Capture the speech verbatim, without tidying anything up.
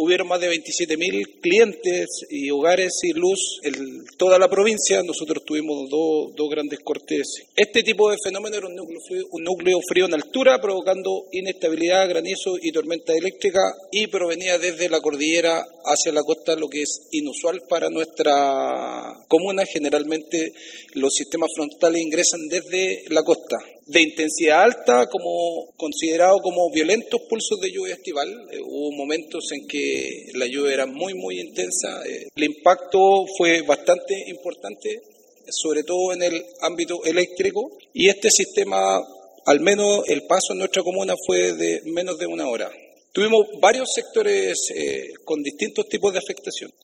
hubieron más de veintisiete mil clientes y hogares sin luz en toda la provincia. Nosotros tuvimos dos, dos grandes cortes. Este tipo de fenómeno era un núcleo, frío, un núcleo frío en altura, provocando inestabilidad, granizo y tormenta eléctrica, y provenía desde la cordillera hacia la costa, lo que es inusual para nuestra comuna. Generalmente los sistemas frontales ingresan desde la costa. De intensidad alta, como considerado como violentos pulsos de lluvia estival. Eh, hubo momentos en que la lluvia era muy, muy intensa. Eh, el impacto fue bastante importante, sobre todo en el ámbito eléctrico, y este sistema, al menos el paso en nuestra comuna, fue de menos de una hora. Tuvimos varios sectores eh, con distintos tipos de afectación.